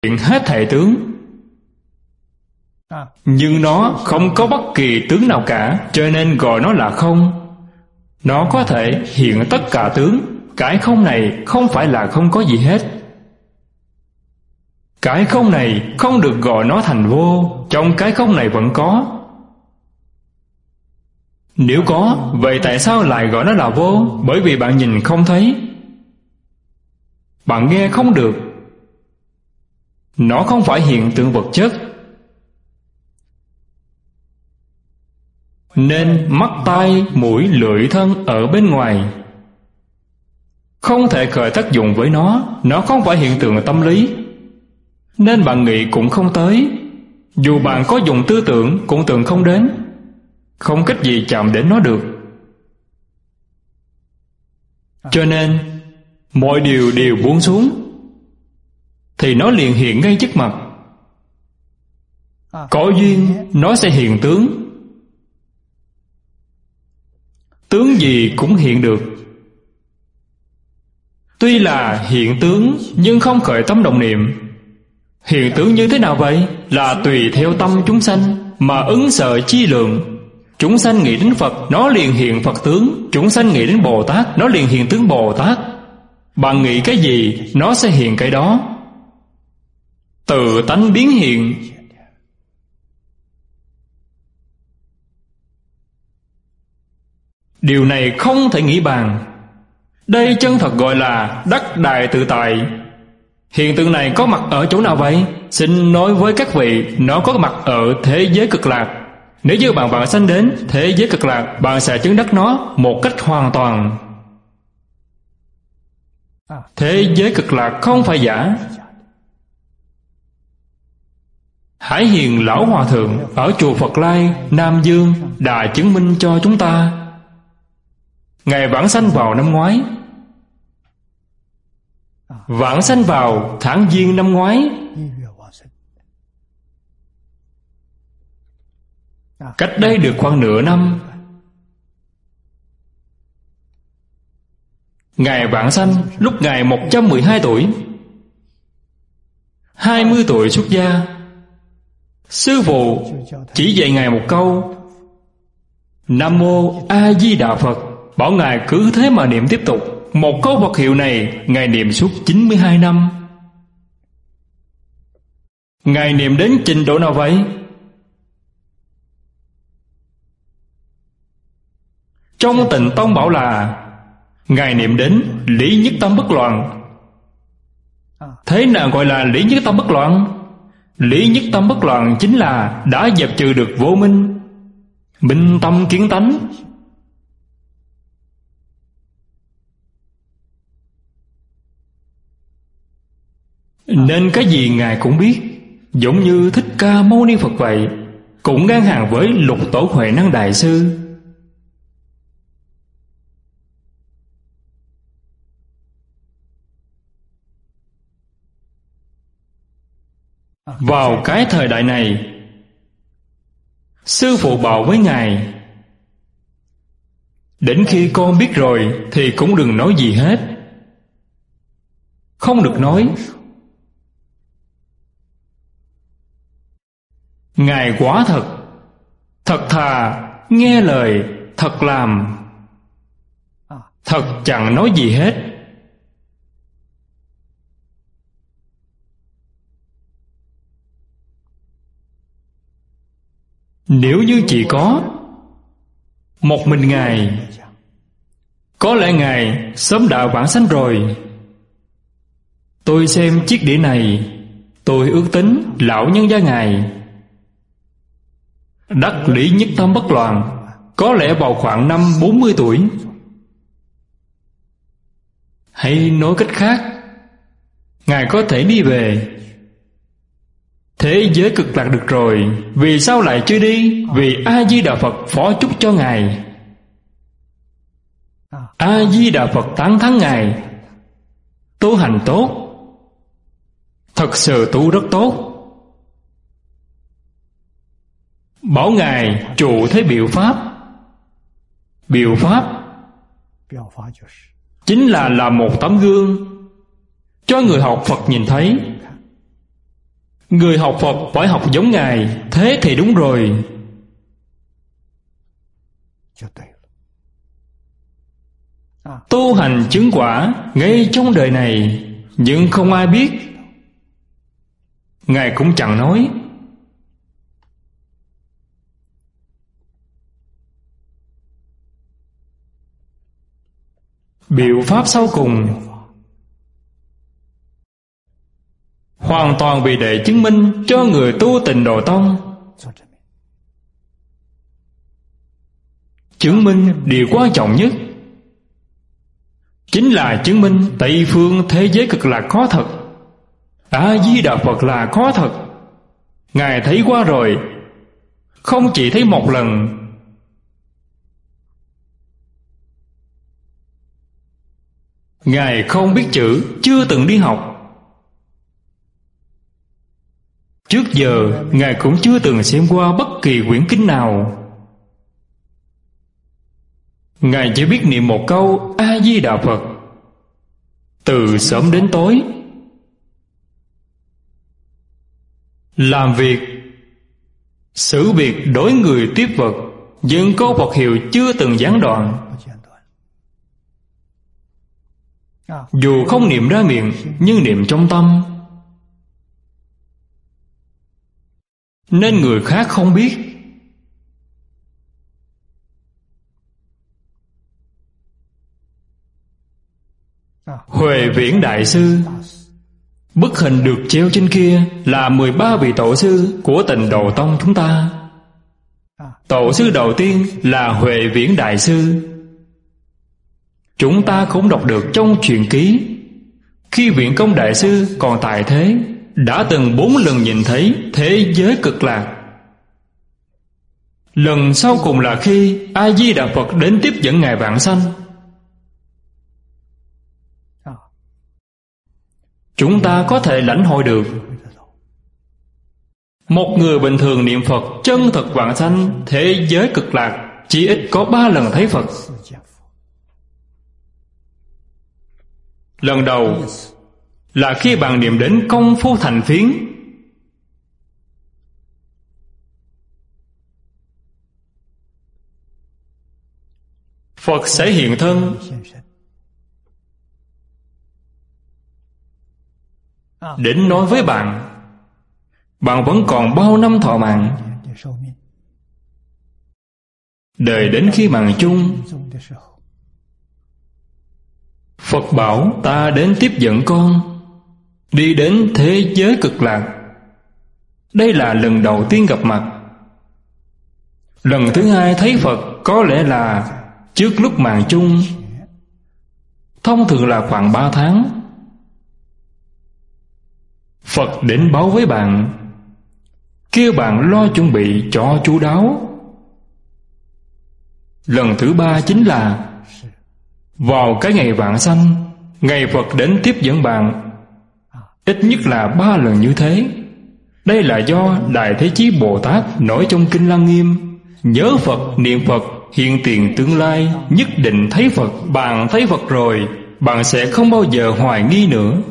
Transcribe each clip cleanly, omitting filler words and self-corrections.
hiện hết thảy tướng, nhưng nó không có bất kỳ tướng nào cả, cho nên gọi nó là không. Nó có thể hiện tất cả tướng. Cái không này không phải là không có gì hết. Cái không này không được gọi nó thành vô. Trong cái không này vẫn có. Nếu có, vậy tại sao lại gọi nó là vô? Bởi vì bạn nhìn không thấy, bạn nghe không được. Nó không phải hiện tượng vật chất, nên mắt, tai, mũi, lưỡi, thân ở bên ngoài không thể khởi tác dụng với nó. Nó không phải hiện tượng tâm lý, nên bạn nghĩ cũng không tới. Dù bạn có dùng tư tưởng cũng tưởng không đến, không cách gì chạm đến nó được. Cho nên mọi điều đều buông xuống thì nó liền hiện ngay trước mặt. Có duyên nó sẽ hiện tướng. Tướng gì cũng hiện được. Tuy là hiện tướng nhưng không khởi tâm động niệm. Hiện tướng như thế nào vậy? Là tùy theo tâm chúng sanh mà ứng sở chi lượng. Chúng sanh nghĩ đến Phật, nó liền hiện Phật tướng. Chúng sanh nghĩ đến Bồ Tát, nó liền hiện tướng Bồ Tát. Bạn nghĩ cái gì, nó sẽ hiện cái đó. Tự tánh biến hiện. Điều này không thể nghĩ bàn. Đây chân thật gọi là đắc đại tự tại. Hiện tượng này có mặt ở chỗ nào vậy? Xin nói với các vị, nó có mặt ở thế giới cực lạc. Nếu như bạn sanh đến thế giới cực lạc, bạn sẽ chứng đắc nó một cách hoàn toàn. Thế giới cực lạc không phải giả. Hải Hiền Lão Hòa Thượng ở chùa Phật Lai, Nam Dương đã chứng minh cho chúng ta. Ngài vãng sanh vào năm ngoái. Vãng sanh vào tháng Giêng năm ngoái. Cách đây được khoảng nửa năm. Ngài vãng sanh lúc Ngài 112 tuổi. 20 tuổi xuất gia. Sư phụ chỉ dạy Ngài một câu: Nam Mô A Di Đà Phật. Bảo Ngài cứ thế mà niệm tiếp tục. Một câu Phật hiệu này Ngài niệm suốt 92 năm. Ngài niệm đến trình độ nào vậy? Trong Tịnh Tông bảo là Ngài niệm đến lý nhất tâm bất loạn. Thế nào gọi là lý nhất tâm bất loạn? Lý nhất tâm bất loạn chính là đã dẹp trừ được vô minh, minh tâm kiến tánh. Nên cái gì Ngài cũng biết. Giống như Thích Ca Mâu Ni Phật vậy, cũng ngang hàng với Lục Tổ Huệ Năng Đại Sư. Vào cái thời đại này, Sư phụ bảo với Ngài: Đến khi con biết rồi thì cũng đừng nói gì hết. Không được nói. Ngài quá thật, thật thà, nghe lời, thật làm, thật chẳng nói gì hết. Nếu như chỉ có một mình Ngài, có lẽ Ngài sớm đã vãng sanh rồi. Tôi xem chiếc đĩa này, tôi ước tính lão nhân gia Ngài đắc lý nhất tâm bất loạn có lẽ vào khoảng năm 40 tuổi. Hay nói cách khác, Ngài có thể đi về thế giới cực lạc được rồi. Vì sao lại chưa đi? Vì A-di-đà Phật phó chúc cho Ngài. A-di-đà Phật tán thán Ngài tu hành tốt, thật sự tu rất tốt. Bảo Ngài trụ thế biểu pháp. Biểu pháp chính là làm một tấm gương cho người học Phật nhìn thấy. Người học Phật phải học giống Ngài, thế thì đúng rồi. Tu hành chứng quả ngay trong đời này, nhưng không ai biết. Ngài cũng chẳng nói. Biện pháp sau cùng hoàn toàn vì để chứng minh cho người tu Tịnh Độ Tông. Chứng minh điều quan trọng nhất chính là chứng minh Tây phương thế giới cực lạc có thật, A-di-đà Phật là có thật. Ngài thấy qua rồi, không chỉ thấy một lần. Ngài không biết chữ, chưa từng đi học. Trước giờ Ngài cũng chưa từng xem qua bất kỳ quyển kinh nào. Ngài chỉ biết niệm một câu A-di-đà Phật từ sớm đến tối. Làm việc, xử việc đối người tiếp vật, nhưng câu Phật hiệu chưa từng gián đoạn. Dù không niệm ra miệng, nhưng niệm trong tâm, nên người khác không biết. Huệ Viễn Đại Sư, bức hình được treo trên kia là 13 vị tổ sư của Tịnh Độ Tông chúng ta. Tổ sư đầu tiên là Huệ Viễn Đại Sư. Chúng ta cũng đọc được trong truyện ký, khi Viễn Công Đại Sư còn tại thế, đã từng 4 lần nhìn thấy thế giới cực lạc. Lần sau cùng là khi A-di-đà Phật đến tiếp dẫn Ngài Vãng Sanh. Chúng ta có thể lãnh hội được. Một người bình thường niệm Phật chân thật vãng sanh thế giới cực lạc chỉ ít có 3 lần thấy Phật. Lần đầu là khi bạn niệm đến công phu thành phiến. Phật sẽ hiện thân, đến nói với bạn, bạn vẫn còn bao năm thọ mạng. Đợi đến khi mạng chung, Phật bảo ta đến tiếp dẫn con, đi đến thế giới cực lạc. Đây là lần đầu tiên gặp mặt. Lần thứ hai thấy Phật có lẽ là trước lúc mạng chung, thông thường là khoảng 3 tháng. Phật đến báo với bạn, kêu bạn lo chuẩn bị cho chu đáo. Lần thứ 3 chính là vào cái ngày vãng sanh, ngày Phật đến tiếp dẫn bạn, ít nhất là 3 lần như thế. Đây là do Đại Thế Chí Bồ Tát nói trong Kinh Lăng Nghiêm: nhớ Phật, niệm Phật, hiện tiền tương lai nhất định thấy Phật. Bạn thấy Phật rồi, bạn sẽ không bao giờ hoài nghi nữa.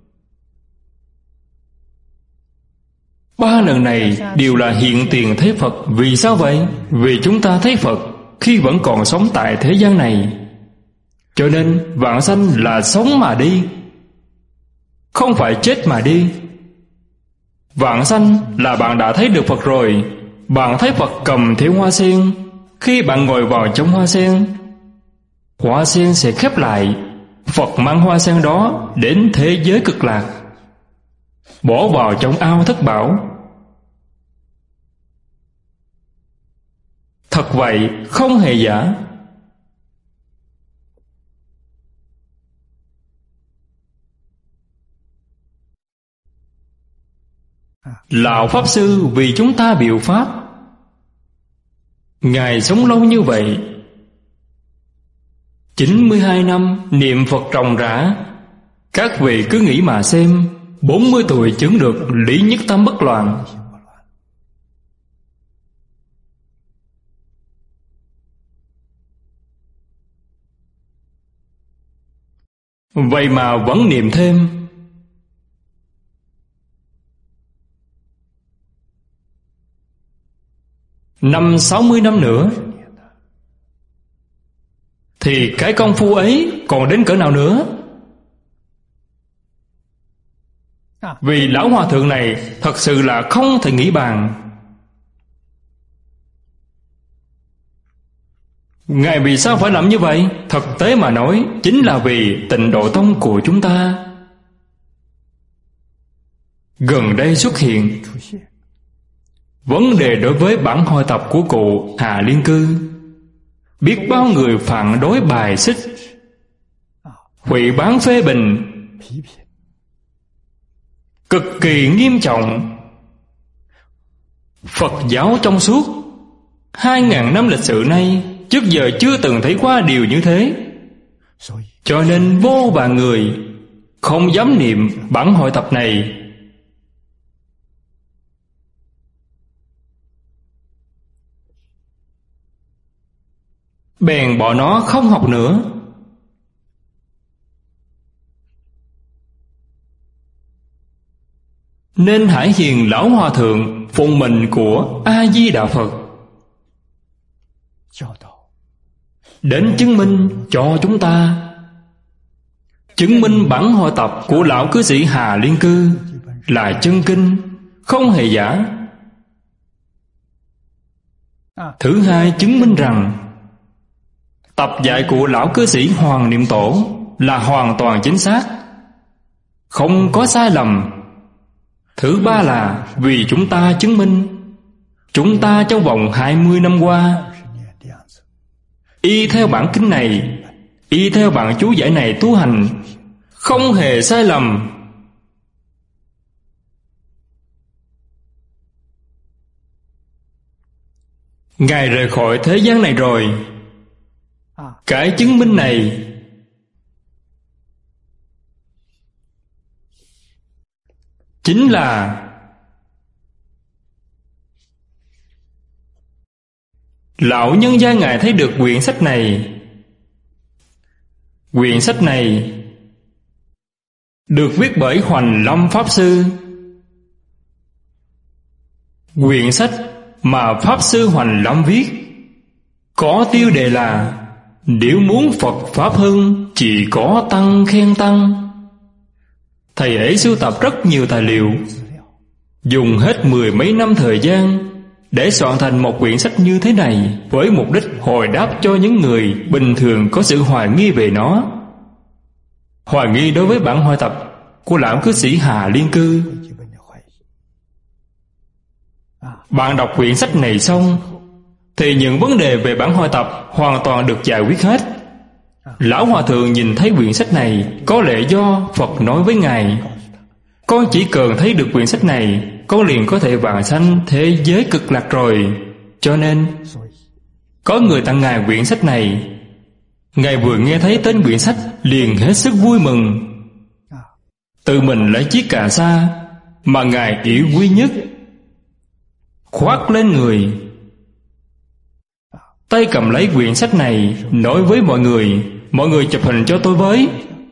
3 lần này đều là hiện tiền thấy Phật. Vì sao vậy? Vì chúng ta thấy Phật khi vẫn còn sống tại thế gian này. Cho nên vãng sanh là sống mà đi, không phải chết mà đi. Vãng sanh là bạn đã thấy được Phật rồi. Bạn thấy Phật cầm theo hoa sen. Khi bạn ngồi vào trong hoa sen, hoa sen sẽ khép lại. Phật mang hoa sen đó đến thế giới cực lạc, bỏ vào trong ao thất bảo. Thật vậy, không hề giả. Lão Pháp Sư vì chúng ta biểu pháp. Ngài sống lâu như vậy, 92 năm niệm Phật ròng rã. Các vị cứ nghĩ mà xem, 40 tuổi chứng được lý nhất tâm bất loạn. Vậy mà vẫn niệm thêm. 50-60 năm nữa, thì cái công phu ấy còn đến cỡ nào nữa? Vì lão hòa thượng này thật sự là không thể nghĩ bàn. Ngài vì sao phải làm như vậy? Thực tế mà nói, chính là vì Tịnh Độ Tông của chúng ta gần đây xuất hiện vấn đề đối với bản hội tập của cụ Hà Liên Cư. Biết bao người phản đối bài xích, hủy bán phê bình, cực kỳ nghiêm trọng. Phật giáo trong suốt 2.000 năm lịch sử nay trước giờ chưa từng thấy qua điều như thế. Cho nên vô vàn người không dám niệm bản hội tập này. Bèn bỏ nó không học nữa. Nên Hải Hiền lão hòa thượng phụng mệnh của A Di Đà Phật đến chứng minh cho chúng ta, chứng minh bản hội tập của lão cư sĩ Hà Liên Cư là chân kinh, không hề giả. Thứ hai, chứng minh rằng tập dạy của lão cư sĩ Hoàng Niệm Tổ là hoàn toàn chính xác, không có sai lầm. Thứ ba là vì chúng ta chứng minh, chúng ta trong vòng 20 năm qua y theo bản kinh này, y theo bản chú giải này tu hành, không hề sai lầm. Ngài rời khỏi thế gian này rồi. Cái chứng minh này chính là lão nhân gia Ngài thấy được quyển sách này. Quyển sách này được viết bởi Hoành Lâm Pháp Sư. Quyển sách mà Pháp Sư Hoành Lâm viết có tiêu đề là nếu muốn Phật Pháp hưng, chỉ có tăng khen tăng. Thầy ấy sưu tập rất nhiều tài liệu, dùng hết 10 mấy năm thời gian để soạn thành một quyển sách như thế này, với mục đích hồi đáp cho những người bình thường có sự hoài nghi về nó. Hoài nghi đối với bản hội tập của lão cư sĩ Hà Liên Cư. Bạn đọc quyển sách này xong thì những vấn đề về bản hội tập hoàn toàn được giải quyết hết. Lão hòa thượng nhìn thấy quyển sách này, có lẽ do Phật nói với Ngài: con chỉ cần thấy được quyển sách này, con liền có thể vãng sanh thế giới cực lạc rồi. Cho nên có người tặng Ngài quyển sách này. Ngài vừa nghe thấy tên quyển sách liền hết sức vui mừng, tự mình lấy chiếc cà sa mà Ngài yêu quý nhất khoác lên người, tay cầm lấy quyển sách này, nói với mọi người chụp hình cho tôi với.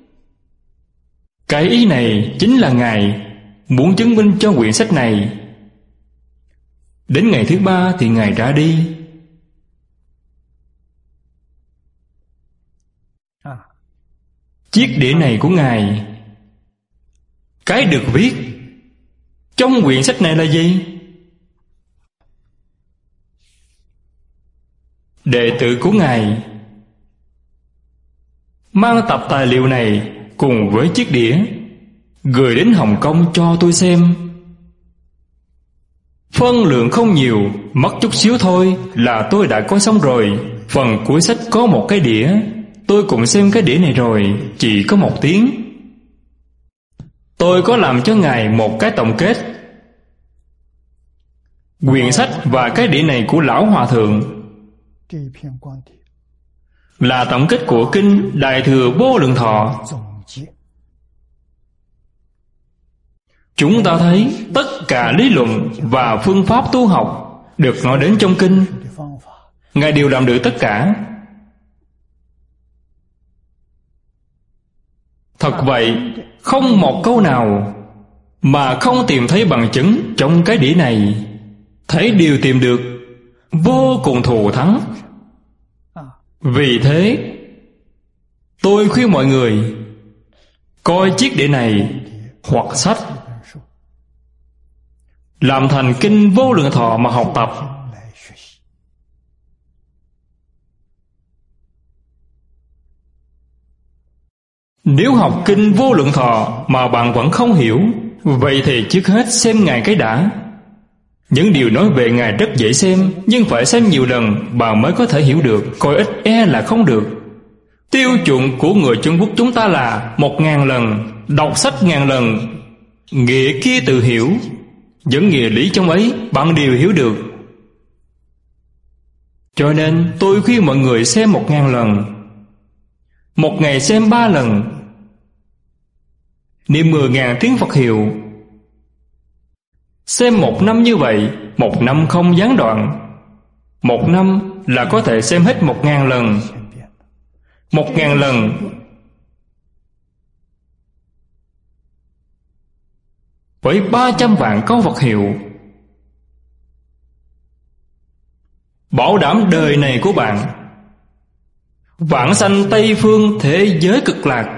Cái ý này chính là Ngài muốn chứng minh cho quyển sách này. Đến ngày thứ 3 thì Ngài ra đi. Chiếc đĩa này của Ngài, cái được viết trong quyển sách này là gì? Đệ tử của Ngài mang tập tài liệu này cùng với chiếc đĩa gửi đến Hồng Kông cho tôi xem. Phân lượng không nhiều, mất chút xíu thôi là tôi đã coi xong rồi. Phần cuối sách có một cái đĩa, tôi cũng xem cái đĩa này rồi, chỉ có 1 tiếng. Tôi có làm cho Ngài một cái tổng kết. Quyển sách và cái đĩa này của lão hòa thượng là tổng kết của kinh Đại Thừa Vô Lượng Thọ. Chúng ta thấy tất cả lý luận và phương pháp tu học được nói đến trong kinh, Ngài đều làm được tất cả. Thật vậy, không một câu nào mà không tìm thấy bằng chứng trong cái đĩa này. Thấy điều tìm được vô cùng thù thắng. Vì thế tôi khuyên mọi người coi chiếc đĩa này hoặc sách, làm thành kinh Vô Lượng Thọ mà học tập. Nếu học kinh Vô Lượng Thọ mà bạn vẫn không hiểu, vậy thì trước hết xem Ngài cái đã. Những điều nói về Ngài rất dễ xem, nhưng phải xem nhiều lần bạn mới có thể hiểu được. Coi ít e là không được. Tiêu chuẩn của người Trung Quốc chúng ta là 1000 lần, đọc sách 1000 lần, nghĩa kia tự hiểu. Những nghĩa lý trong ấy bạn đều hiểu được. Cho nên tôi khuyên mọi người xem 1000 lần, một ngày xem 3 lần, niệm 10.000 tiếng Phật hiệu. Xem 1 năm như vậy, 1 năm không gián đoạn. 1 năm là có thể xem hết 1000 lần. 1000 lần với 300 vạn câu Phật hiệu, bảo đảm đời này của bạn vãng sanh Tây phương thế giới cực lạc.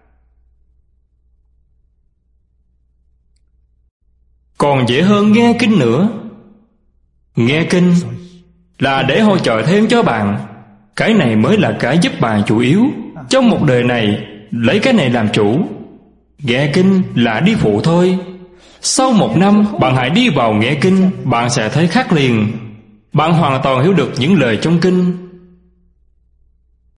Còn dễ hơn nghe kinh nữa. Nghe kinh là để hỗ trợ thêm cho bạn. Cái này mới là cái giúp bạn chủ yếu. Trong một đời này, lấy cái này làm chủ. Nghe kinh là đi phụ thôi. Sau 1 năm, bạn hãy đi vào nghe kinh, bạn sẽ thấy khác liền. Bạn hoàn toàn hiểu được những lời trong kinh.